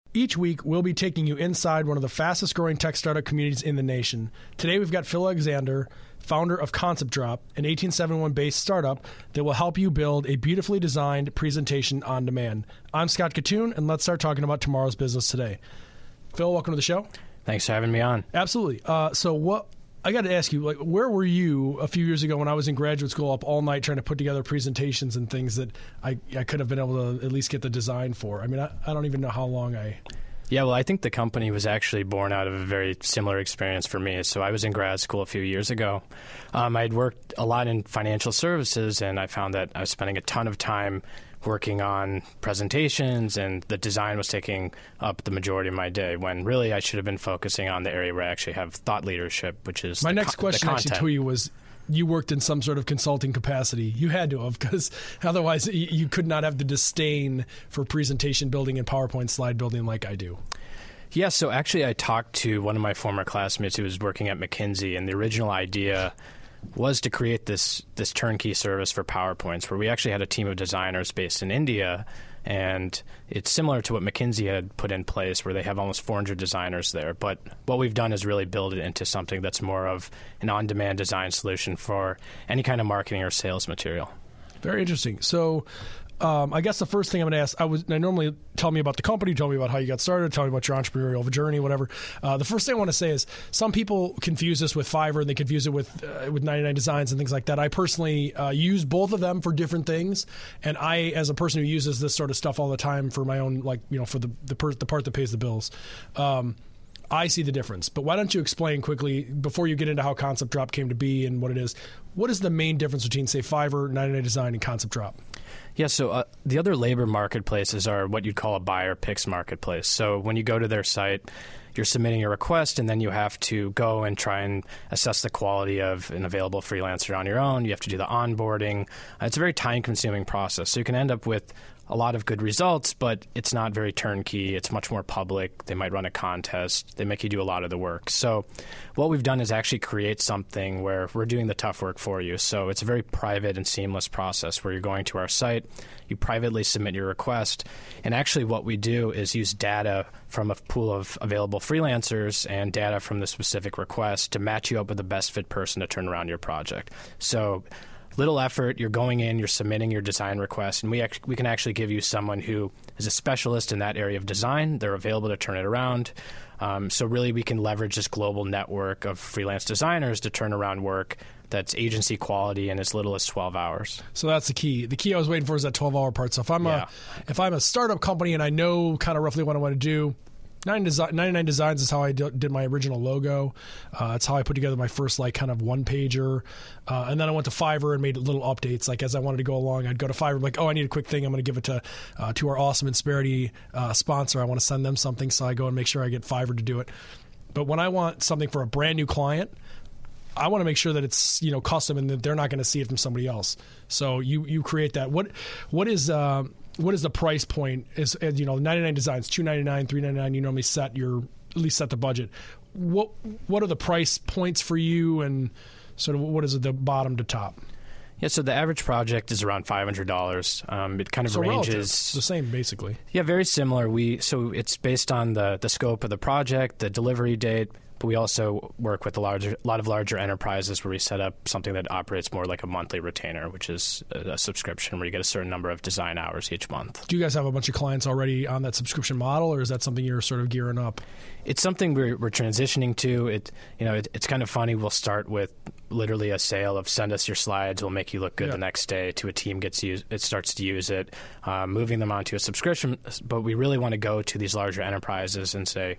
Each week, we'll be taking you inside one of the fastest growing tech startup communities in the nation. Today, we've got Phil Alexander, founder of Concept Drop, an 1871-based startup that will help you build a beautifully designed presentation on demand. I'm Scott Katoon, and let's start talking about tomorrow's business today. Phil, welcome to the show. Thanks for having me on. Absolutely. I got to ask you, where were you a few years ago when I was in graduate school up all night trying to put together presentations and things that I could have been able to at least get the design for? I mean, I don't even know how long Yeah, well, I think the company was actually born out of a very similar experience for me. So I was in grad school a few years ago. I'd worked a lot in financial services, and I found that I was spending a ton of time working on presentations, and the design was taking up the majority of my day, when really I should have been focusing on the area where I actually have thought leadership, which is my next question actually to you was, you worked in some sort of consulting capacity. You had to have, because otherwise you could not have the disdain for presentation building and PowerPoint slide building like I do. Yeah, so actually I talked to one of my former classmates who was working at McKinsey, and the original idea was to create this turnkey service for PowerPoints, where we actually had a team of designers based in India, and it's similar to what McKinsey had put in place, where they have almost 400 designers there. But what we've done is really build it into something that's more of an on-demand design solution for any kind of marketing or sales material. Very interesting. So I guess the first thing I'm going to ask, I normally tell me about the company, tell me about how you got started, tell me about your entrepreneurial journey, whatever. The first thing I want to say is some people confuse this with Fiverr, and they confuse it with 99 Designs and things like that. I personally use both of them for different things, and I, as a person who uses this sort of stuff all the time for my own, for the part that pays the bills, I see the difference. But why don't you explain quickly, before you get into how Concept Drop came to be and what it is, what is the main difference between, say, Fiverr, 99 Design, and Concept Drop? Yeah, so the other labor marketplaces are what you'd call a buyer picks marketplace. So when you go to their site, you're submitting a request, and then you have to go and try and assess the quality of an available freelancer on your own. You have to do the onboarding. It's a very time-consuming process. So you can end up with a lot of good results, but it's not very turnkey. It's much more public. They might run a contest. They make you do a lot of the work. So what we've done is actually create something where we're doing the tough work for you. So it's a very private and seamless process where you're going to our site, you privately submit your request, and actually what we do is use data from a pool of available freelancers and data from the specific request to match you up with the best fit person to turn around your project. So little effort, you're going in, you're submitting your design request, and we can actually give you someone who is a specialist in that area of design. They're available to turn it around. So really we can leverage this global network of freelance designers to turn around work that's agency quality in as little as 12 hours. So that's the key. The key I was waiting for is that 12-hour part. So if I'm a startup company and I know kind of roughly what I want to do, 99 Designs is how I did my original logo. It's how I put together my first kind of one-pager. And then I went to Fiverr and made little updates. Like as I wanted to go along, I'd go to Fiverr, like, I need a quick thing. I'm going to give it to our awesome Insperity sponsor. I want to send them something, so I go and make sure I get Fiverr to do it. But when I want something for a brand new client, I want to make sure that it's custom and that they're not going to see it from somebody else. So you create that. What is the price point? Is 99 Designs, $299, $399. You normally at least set the budget. What are the price points for you, and sort of what is the bottom to top? Yeah, so the average project is around $500. It kind of ranges. Relative. The same, basically. Yeah, very similar. So it's based on the scope of the project, the delivery date. But we also work with a lot of larger enterprises where we set up something that operates more like a monthly retainer, which is a subscription where you get a certain number of design hours each month. Do you guys have a bunch of clients already on that subscription model, or is that something you're sort of gearing up? It's something we're transitioning to. It's kind of funny. We'll start with literally a sale of send us your slides, we'll make you look good the next day, to a team starts to use it, moving them onto a subscription. But we really want to go to these larger enterprises and say,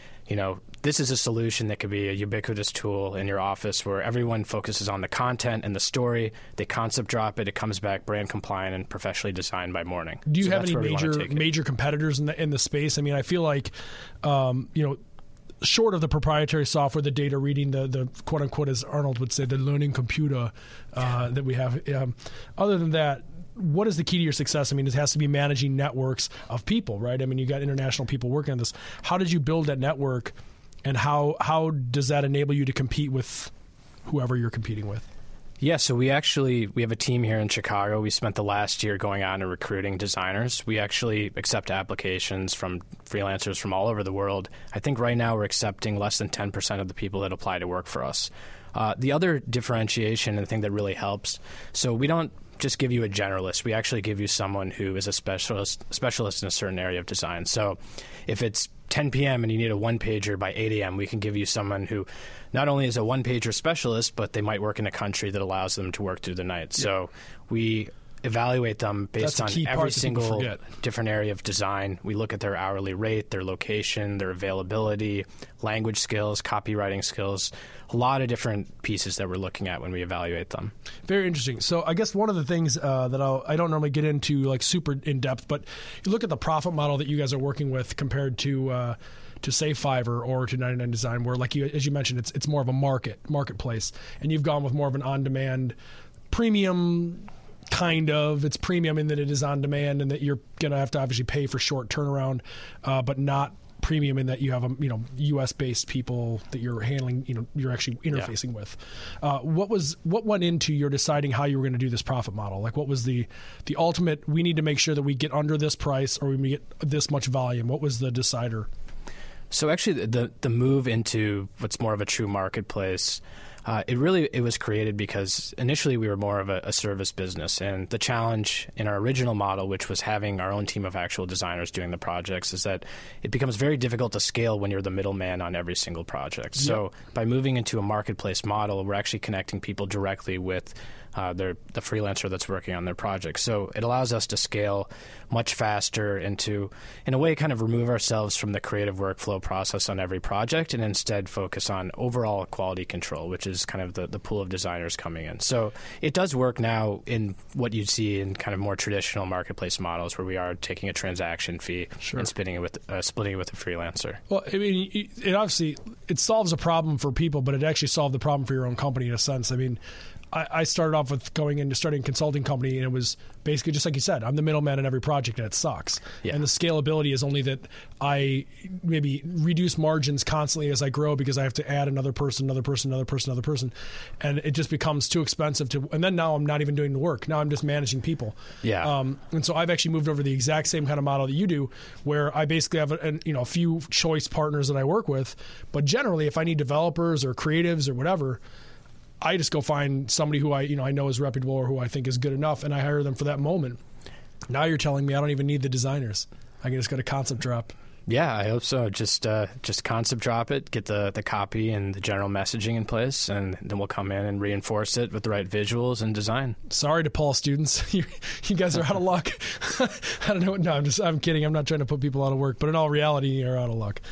this is a solution that could be a ubiquitous tool in your office where everyone focuses on the content and the story. They concept drop it. It comes back brand compliant and professionally designed by morning. Do you have any major competitors in the space? I mean, I feel like, short of the proprietary software, the data reading, the quote unquote, as Arnold would say, the learning computer that we have. Other than that, what is the key to your success? I mean, it has to be managing networks of people, right? I mean, you got international people working on this. How did you build that network, and how does that enable you to compete with whoever you're competing with? Yeah, so we have a team here in Chicago. We spent the last year going on and recruiting designers. We actually accept applications from freelancers from all over the world. I think right now we're accepting less than 10% of the people that apply to work for us. The other differentiation and the thing that really helps, so we don't just give you a generalist. We actually give you someone who is a specialist in a certain area of design. So if it's 10 p.m. and you need a one-pager by 8 a.m., we can give you someone who not only is a one-pager specialist, but they might work in a country that allows them to work through the night. Yeah. So we evaluate them based on every single different area of design. We look at their hourly rate, their location, their availability, language skills, copywriting skills, a lot of different pieces that we're looking at when we evaluate them. Very interesting. So I guess one of the things that I don't normally get into like super in depth, but you look at the profit model that you guys are working with compared to say Fiverr or to 99 Design, where like as you mentioned, it's more of a marketplace, and you've gone with more of an on-demand premium. It's premium in that it is on demand and that you're going to have to obviously pay for short turnaround, but not premium in that you have U.S. based people that you're handling, you're actually interfacing with. What went into your deciding how you were going to do this profit model? Like, what was the ultimate? We need to make sure that we get under this price or we get this much volume. What was the decider? So actually, the move into what's more of a true marketplace. It was created because initially we were more of a service business, and the challenge in our original model, which was having our own team of actual designers doing the projects, is that it becomes very difficult to scale when you're the middleman on every single project. Yep. So by moving into a marketplace model, we're actually connecting people directly with the freelancer that's working on their project. So it allows us to scale much faster and to, in a way, kind of remove ourselves from the creative workflow process on every project and instead focus on overall quality control, which is kind of the pool of designers coming in. So it does work now in what you'd see in kind of more traditional marketplace models where we are taking a transaction fee and splitting it with a freelancer. Well, I mean, it obviously solves a problem for people, but it actually solved the problem for your own company in a sense. I mean, I started off with going into starting a consulting company, and it was basically just like you said, I'm the middleman in every project, and it sucks. Yeah. And the scalability is only that I maybe reduce margins constantly as I grow because I have to add another person, and it just becomes too expensive to. And then now I'm not even doing the work. Now I'm just managing people. Yeah. And so I've actually moved over the exact same kind of model that you do, where I basically have a few choice partners that I work with, but generally, if I need developers or creatives or whatever, I just go find somebody who I know is reputable or who I think is good enough, and I hire them for that moment. Now you're telling me I don't even need the designers. I can just go to concept drop. Yeah, I hope so. Just concept drop it, get the copy and the general messaging in place, and then we'll come in and reinforce it with the right visuals and design. Sorry to Paul students. You guys are out of luck. I don't know. No, I'm kidding. I'm not trying to put people out of work, but in all reality, you're out of luck.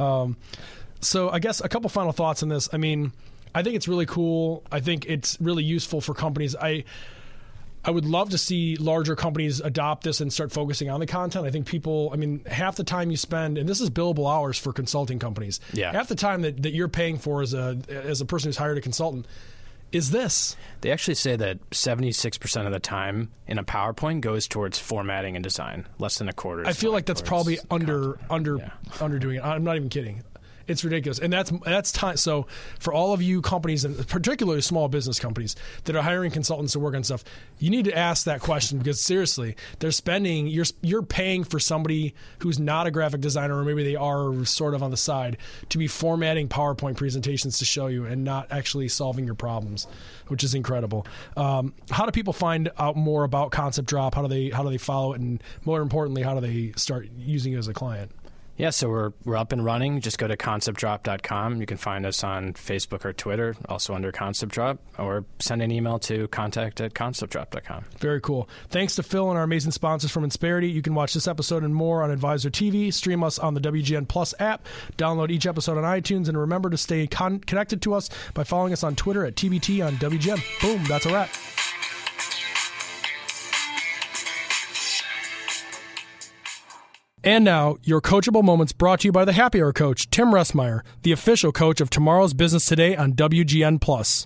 So I guess a couple final thoughts on this. I mean, I think it's really cool. I think it's really useful for companies. I would love to see larger companies adopt this and start focusing on the content. I think half the time you spend, and this is billable hours for consulting companies, half the time that you're paying for as a person who's hired a consultant is this. They actually say that 76% of the time in a PowerPoint goes towards formatting and design, less than a quarter. I feel like that's probably underdoing it. I'm not even kidding. It's ridiculous. And that's time. So for all of you companies, and particularly small business companies that are hiring consultants to work on stuff, you need to ask that question, because seriously, they're spending, you're paying for somebody who's not a graphic designer, or maybe they are sort of on the side, to be formatting PowerPoint presentations to show you and not actually solving your problems, which is incredible. How do people find out more about Concept Drop? How do they follow it? And more importantly, how do they start using it as a client? Yeah, so we're up and running. Just go to conceptdrop.com. You can find us on Facebook or Twitter, also under Concept Drop, or send an email to contact@conceptdrop.com. Very cool. Thanks to Phil and our amazing sponsors from Insperity. You can watch this episode and more on Advisor TV, stream us on the WGN Plus app, download each episode on iTunes, and remember to stay connected to us by following us on Twitter at TBT on WGN. Boom, that's a wrap. And now, your Coachable Moments brought to you by the Happy Hour Coach, Tim Ressmeyer, the official coach of Tomorrow's Business Today on WGN+.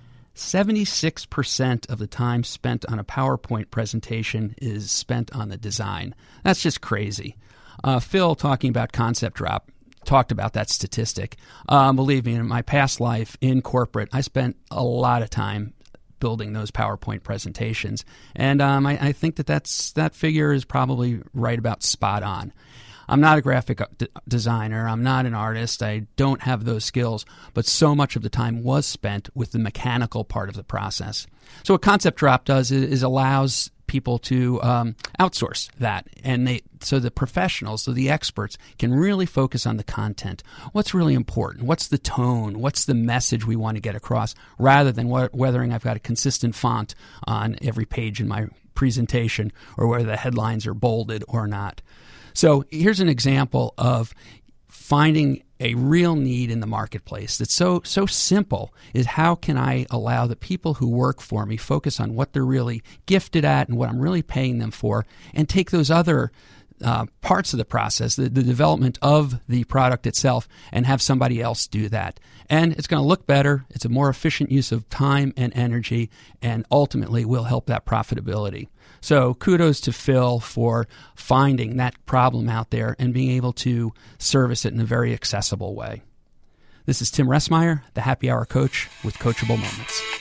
76% of the time spent on a PowerPoint presentation is spent on the design. That's just crazy. Phil, talking about Concept Drop, talked about that statistic. Believe me, in my past life in corporate, I spent a lot of time building those PowerPoint presentations. And I think that figure is probably right about spot on. I'm not a graphic designer. I'm not an artist. I don't have those skills, but so much of the time was spent with the mechanical part of the process. So what Concept Drop does is allows people to outsource that, and so the professionals, so the experts, can really focus on the content. What's really important? What's the tone? What's the message we want to get across? Rather than whether I've got a consistent font on every page in my presentation, or whether the headlines are bolded or not. So here's an example of finding a real need in the marketplace that's so simple, is how can I allow the people who work for me focus on what they're really gifted at and what I'm really paying them for, and take those other parts of the process, the development of the product itself, and have somebody else do that. And it's going to look better. It's a more efficient use of time and energy, and ultimately will help that profitability. So kudos to Phil for finding that problem out there and being able to service it in a very accessible way. This is Tim Ressmeyer, the Happy Hour Coach with Coachable Moments.